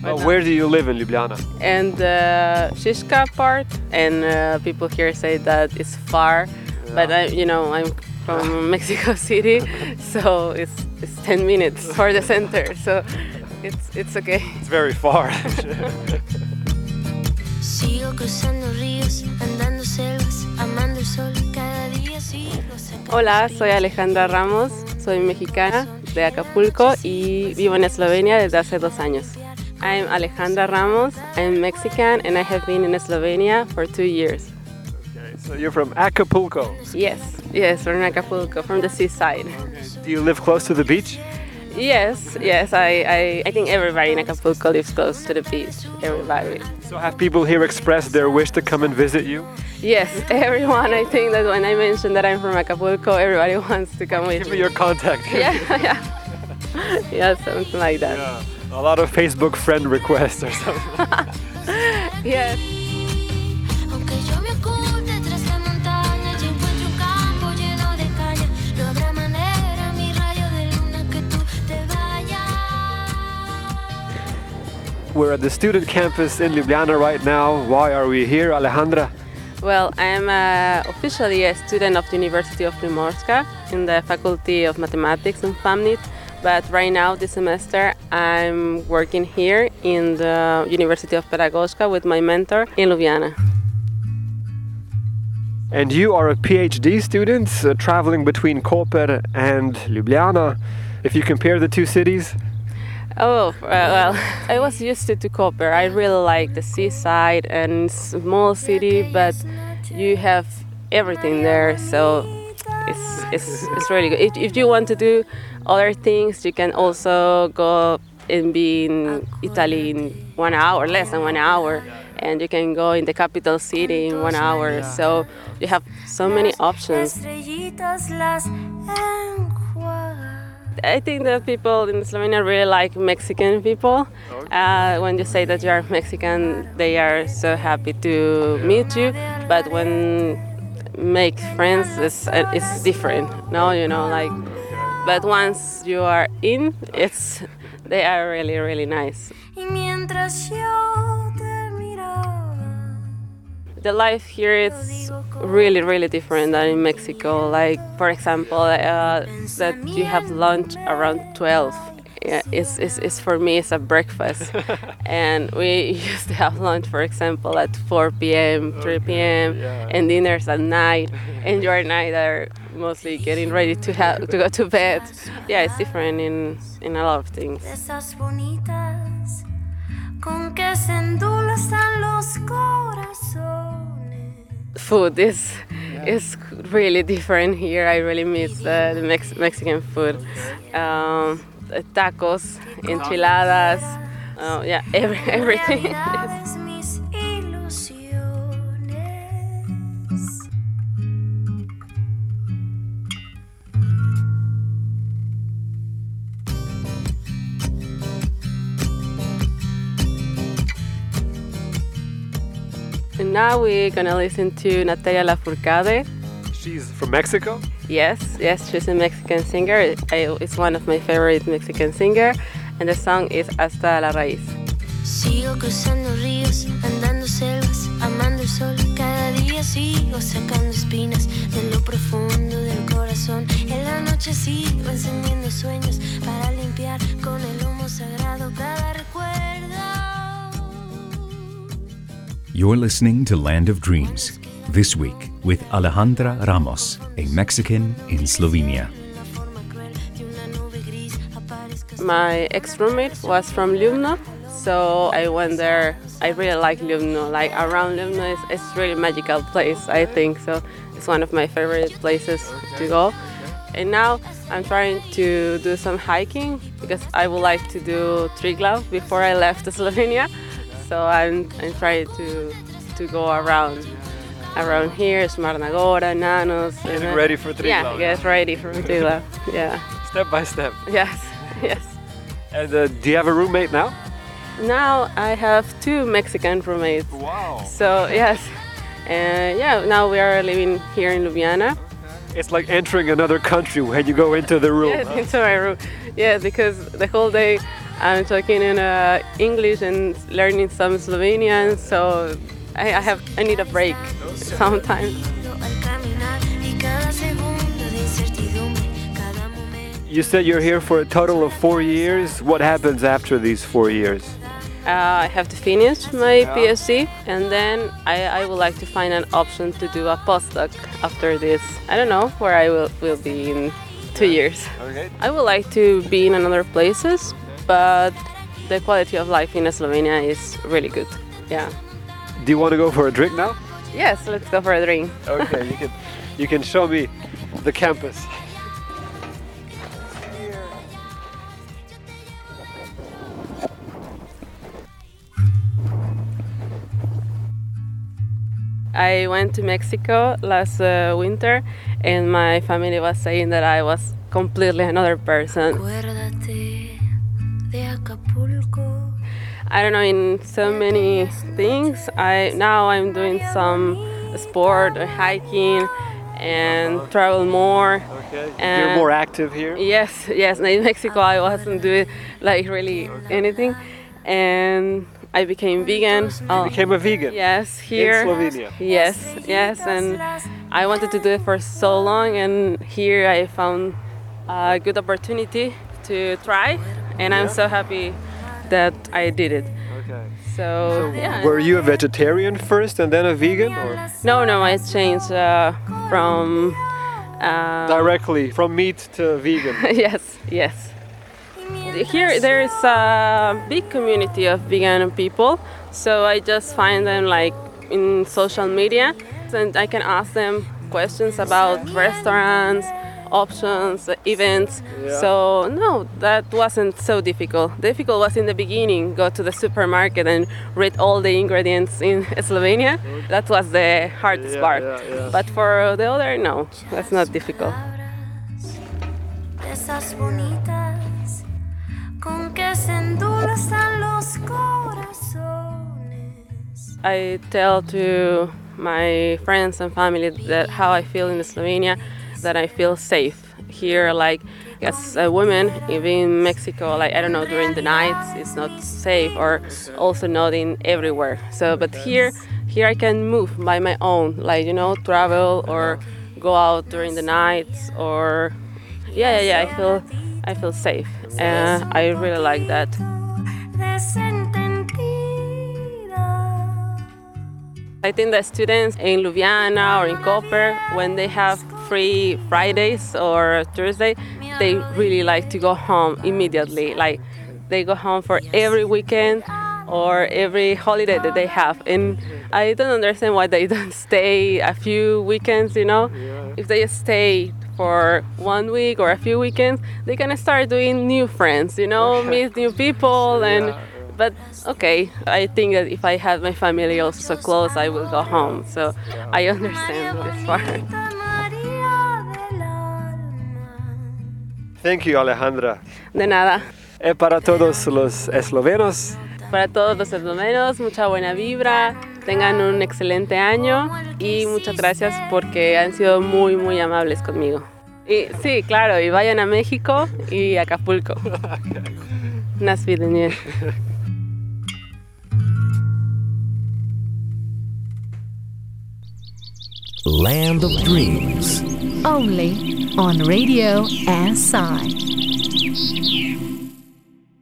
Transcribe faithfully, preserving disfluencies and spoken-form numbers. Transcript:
Uh, where do you live in Ljubljana? And the uh, Šiška part, and uh, people here say that it's far, yeah. But I, you know, I'm from Mexico City, so it's it's ten minutes for the center, so it's it's okay. It's very far. Hola, soy Alejandra Ramos, soy mexicana de Acapulco y vivo en Eslovenia desde hace dos años. I'm Alejandra Ramos, I'm Mexican and I have been in Slovenia for two years. Okay, so you're from Acapulco? Yes, yes, from Acapulco, from the seaside. Okay. Do you live close to the beach? Yes, yes, I, I, I think everybody in Acapulco lives close to the beach, everybody. So have people here expressed their wish to come and visit you? Yes, everyone. I think that when I mentioned that I'm from Acapulco, everybody wants to come with Give me. me your contact. Yeah, yeah. Yeah, something like that. Yeah. A lot of Facebook friend requests or something. Yes. We're at the student campus in Ljubljana right now. Why are we here, Alejandra? Well, I'm uh, officially a student of the University of Primorska in the Faculty of Mathematics in FAMNIT, but right now this semester I'm working here in the University of Pedagoška with my mentor in Ljubljana. And you are a PhD student uh, traveling between Koper and Ljubljana. If you compare the two cities? Oh, uh, well, I was used to, to Koper. I really like the seaside and small city, but you have everything there, so it's it's, it's really good. If, if you want to do other things, you can also go and be in Italy in one hour, less than one hour, and you can go in the capital city in one hour. So you have so many options. I think that people in Slovenia really like Mexican people. Uh, when you say that you are Mexican, they are so happy to meet you. But when make friends, it's it's different. No, you know, like. But once you are in, it's they are really really nice. The life here is really, really different than in Mexico. Like, for example, uh, that you have lunch around twelve. Yeah, it's, it's, it's for me, it's a breakfast. And we used to have lunch, for example, at four p.m., three p.m., yeah. and dinners at night. And your night are mostly getting ready to have to go to bed. Yeah, it's different in, in a lot of things. Food is yeah. is really different here. I really miss uh, the Mex- Mexican food. Um, tacos, enchiladas, uh, yeah, every, everything. And now we're gonna listen to Natalia Lafourcade. She's from Mexico? Yes, yes, she's a Mexican singer. I, it's one of my favorite Mexican singers, and the song is Hasta la Raíz. Sigo cruzando ríos, andando selvas, amando el sol. Cada día sigo sacando espinas de lo profundo del corazón. En la noche sigo encendiendo sueños para limpiar con el humo sagrado cada recuerdo. You're listening to Land of Dreams, this week with Alejandra Ramos, a Mexican in Slovenia. My ex-roommate was from Ljubno, so I went there. I really like Ljubno. Like around Ljubno, is it's really a magical place, I think. So it's one of my favorite places to go. And now I'm trying to do some hiking because I would like to do Triglav before I left Slovenia. So I'm I'm trying to to go around around here, Smarna Gora, Nanos. Getting and, ready for Triglav. Yeah, get ready for Triglav. Yeah. Step by step. Yes, yes. And uh, do you have a roommate now? Now I have two Mexican roommates. Wow. So yes, and yeah, now we are living here in Ljubljana. It's like entering another country when you go into the room. Yes, huh? into my room. Yeah, because the whole day I'm talking in uh, English and learning some Slovenian, so I, I have I need a break sometimes. You said you're here for a total of four years. What happens after these four years? Uh, I have to finish my PhD, and then I, I would like to find an option to do a postdoc after this. I don't know where I will, will be in two years. Okay. I would like to be in another places, but the quality of life in Slovenia is really good. Yeah. Do you want to go for a drink now? Yes, let's go for a drink. Okay, you can you can show me the campus. I went to Mexico last uh, winter, and my family was saying that I was completely another person. I don't know, in so many things. I now I'm doing some sport, uh, hiking, and travel more. Okay. And You're more active here? Yes, yes. In Mexico, I wasn't doing like really anything, and I became vegan. You became a vegan? Yes, here. In Slovenia? Yes, yes, and I wanted to do it for so long, and here I found a good opportunity to try, and I'm so happy that I did it. Okay. So, yeah. Were you a vegetarian first and then a vegan? Or No, no, I changed uh, from... Uh, directly from meat to vegan? yes, yes. Here there is a big community of vegan people, so I just find them like in social media, and I can ask them questions about restaurants, options, events. Yeah. So no, that wasn't so difficult. Difficult was in the beginning, go to the supermarket and read all the ingredients in Slovenia. That was the hardest Yeah, part. yeah, yeah. But for the other, no, that's not difficult. I tell to my friends and family that how I feel in Slovenia, that I feel safe here. Like as a woman, even in Mexico, like I don't know, during the nights it's not safe, or also not in everywhere. So, but here, here I can move by my own, like you know, travel or go out during the nights, or yeah, yeah, yeah. I feel, I feel safe, and I really like that. I think that students in Ljubljana or in Koper, when they have free Fridays or Thursday, they really like to go home immediately. Like they go home for every weekend or every holiday that they have. And I don't understand why they don't stay a few weekends, you know? If they stay for one week or a few weekends, they can start doing new friends, you know, meet new people. And but okay, I think that if I had my family also so close, I will go home. So I understand this part. Thank you, Alejandra. De nada. Eh, para todos los eslovenos, Para todos los eslovenos, mucha buena vibra, tengan un excelente año y muchas gracias porque han sido muy, muy amables conmigo. Y sí, claro, y vayan a México y a Acapulco. Na svidenje. Land of Dreams. Only on Radio S I.